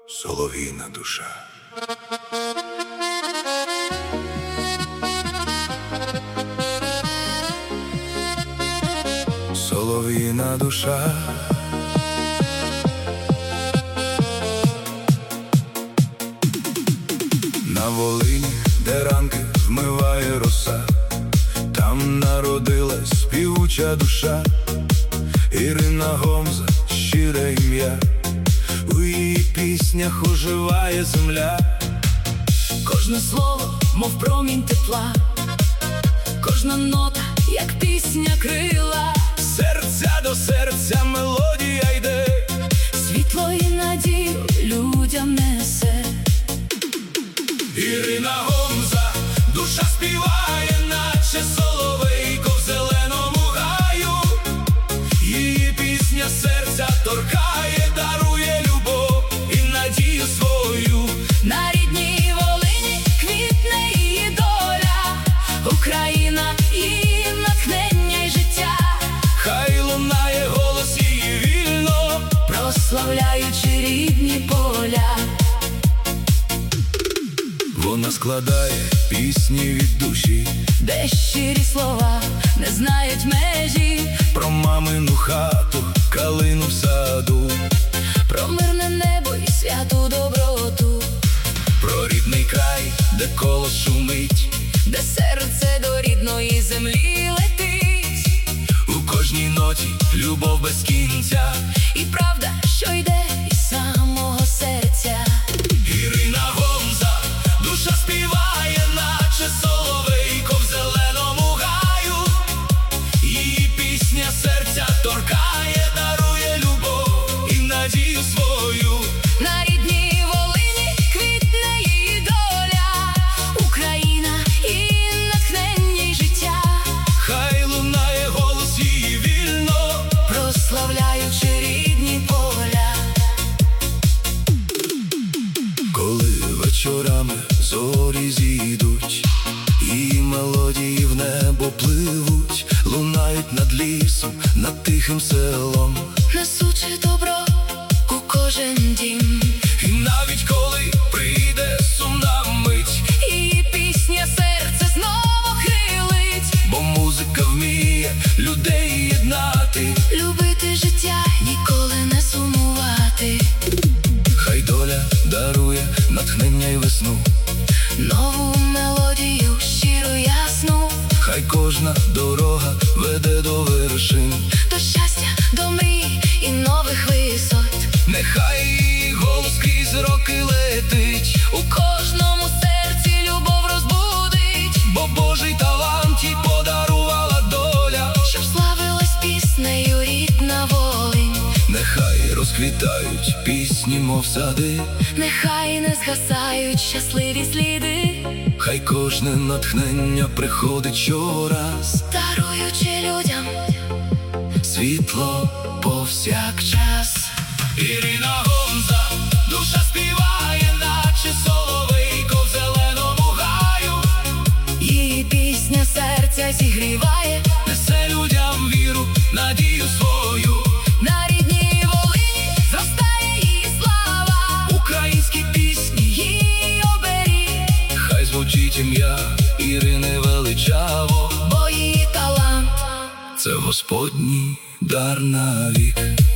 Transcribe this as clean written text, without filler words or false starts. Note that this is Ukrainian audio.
солов'їна душа. Солов'їна душа, на Волині, де ранки вмиває роса, там народилась співуча душа. Ірина Гомза, щире ім'я, у її піснях оживає земля. Кожне слово, мов промінь тепла, кожна нота, як пісня крила. Серця до серця мелодія йде, світло і надію людям несе. Ірина Гомза, душа співає, наче соловейко в зеленому гаю. Її пісня серця торкає, дарує любов і надію свою. На рідній Волині квітне її доля, Україна і натхнення й життя. Хай лунає голос її вільно, прославляючи рідні поля. Вона складає пісні від душі, де щирі слова не знають межі. про мамину хату, калину в саду, про мирне небо і святу доброту, про рідний край, де колос шумить, де серце до рідної землі летить. У кожній ноті любов без кінця, і правда, що йде із самого серця. Ірина Гомза, душа співає, наче соловейко в зеленому гаю. Її пісня серця торкає, дарує любов і надію свою. На рідній Волині квітне її доля, Україна і натхнення й життя. Хай лунає голос її вільно, прославляючи рідні поля. коли вечорами зорі зійдуть, і мелодії в небо пливуть, лунають над лісом, над тихим селом, Несучи добро у кожен дім. і навіть коли прийде сумна мить, Її пісня серце знову хилить. бо музика вміє людей єднати. Любити життя, ніколи не сумувати. Хай доля дарує натхнення й весну, Нову мелодію щиро ясну. хай кожна дорога веде до вершин. До щастя, до мрій і нових висот. Нехай її голос крізь роки летить, У кожному серці любов розбудить. бо Божий талант їй подарувала доля. Щоб славилась піснею рідна Волинь. Нехай розквітають пісні, мов сади, Нехай не згасають щасливі сліди, хай кожне натхнення приходить щораз, даруючи людям світло повсякчас. Ірина Гомза, душа співає, наче соловейко в зеленому гаю. Її пісня серця зігріває, Несе людям віру, надію свою. на рідній Волині зростає її слава. Українські пісні, Її оберіг, хай звучить ім'я Ірини величаво. бо її талант Це Господній дар навік.